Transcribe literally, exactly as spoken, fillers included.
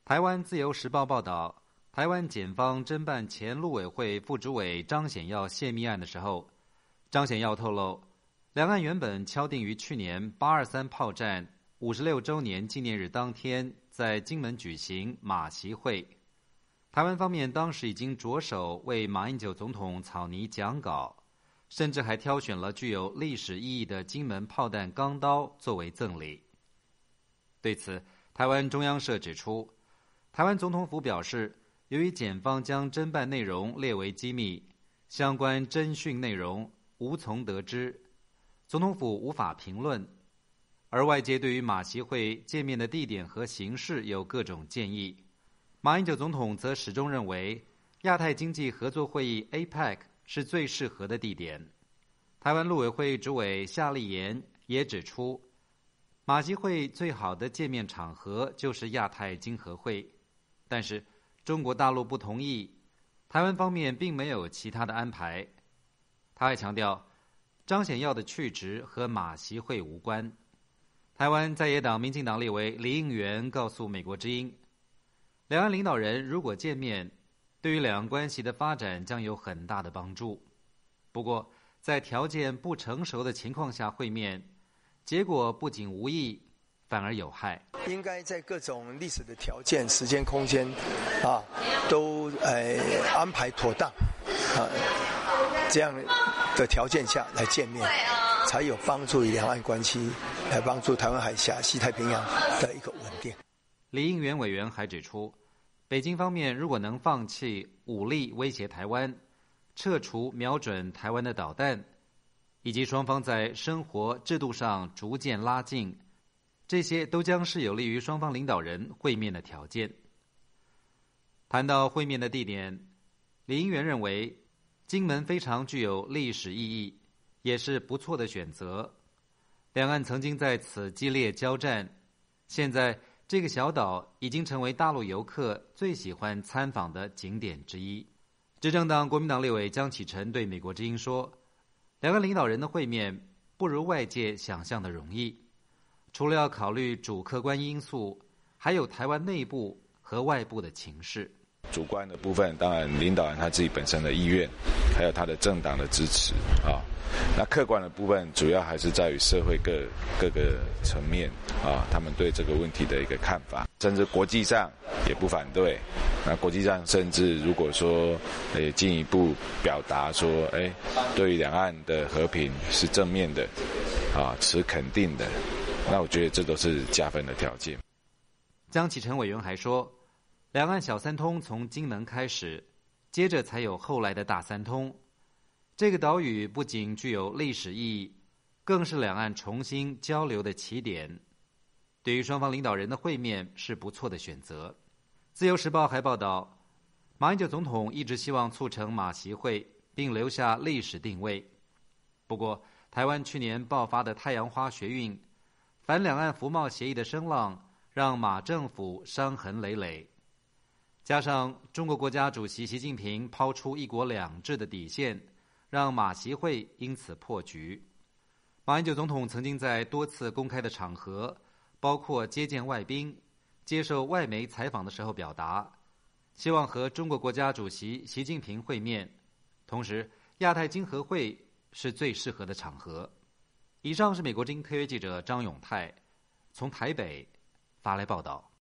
台湾自由时报报道，台湾检方侦办前陆委会副主委张显耀泄密案的时候，张显耀透露，两岸原本敲定于去年八二三炮战五十六周年纪念日当天在金门举行马习会。台湾方面当时已经着手为马英九总统草拟讲稿，甚至还挑选了具有历史意义的金门炮弹钢刀作为赠礼。对此，台湾中央社指出，台湾总统府表示，由于检方将侦办内容列为机密，相关侦讯内容无从得知，总统府无法评论。而外界对于马习会见面的地点和形式有各种建议，马英九总统则始终认为亚太经济合作会议 A P E C 是最适合的地点。台湾陆委会主委夏立言也指出，马习会最好的见面场合就是亚太经合会，但是中国大陆不同意，台湾方面并没有其他的安排。他还强调，张显耀的去职和马习会无关。台湾在野党民进党立委李应元告诉美国之音，两岸领导人如果见面，对于两岸关系的发展将有很大的帮助。不过，在条件不成熟的情况下会面，结果不仅无益，反而有害。 应该在各种历史的条件、时间、空间，啊，都呃安排妥当，啊，这样的条件下来见面，才有帮助于两岸关系，来帮助台湾海峡、西太平洋的一个稳定。 李应元委员还指出，北京方面如果能放弃武力威胁台湾，撤除瞄准台湾的导弹，以及双方在生活制度上逐渐拉近，这些都将是有利于双方领导人会面的条件。谈到会面的地点，李应元认为金门非常具有历史意义，也是不错的选择。两岸曾经在此激烈交战，现在这个小岛已经成为大陆游客最喜欢参访的景点之一。执政党国民党立委江启臣对美国之音说，两岸领导人的会面不如外界想象的容易，除了要考虑主客观因素，还有台湾内部和外部的情势。 主观的部分，当然领导人他自己本身的意愿，还有他的政党的支持啊。那客观的部分，主要还是在于社会各各个层面啊，他们对这个问题的一个看法，甚至国际上也不反对。那国际上甚至如果说呃进一步表达说，哎，对于两岸的和平是正面的啊，持肯定的，那我觉得这都是加分的条件。 江启臣委员还说，两岸小三通从金门开始，接着才有后来的大三通。这个岛屿不仅具有历史意义，更是两岸重新交流的起点。对于双方领导人的会面是不错的选择。自由时报还报道，马英九总统一直希望促成马习会，并留下历史定位。不过，台湾去年爆发的太阳花学运，反两岸服贸协议的声浪，让马政府伤痕累累。加上中国国家主席习近平抛出一国两制的底线，让马习会因此破局。马英九总统曾经在多次公开的场合，包括接见外宾、接受外媒采访的时候表达，希望和中国国家主席习近平会面，同时亚太经合会是最适合的场合。以上是美国之音特约记者张永泰从台北发来报道。